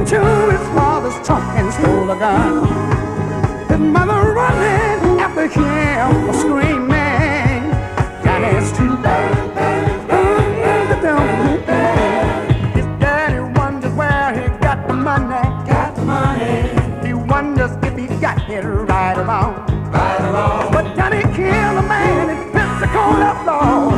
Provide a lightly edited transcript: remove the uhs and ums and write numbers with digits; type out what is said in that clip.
to his father's trunk and stole a gun. His mother running after him, screaming, Johnny's too bad. His daddy wonders where he got the money. He wonders if he got it right or wrong. But Johnny killed a man in Pensacola, Florida.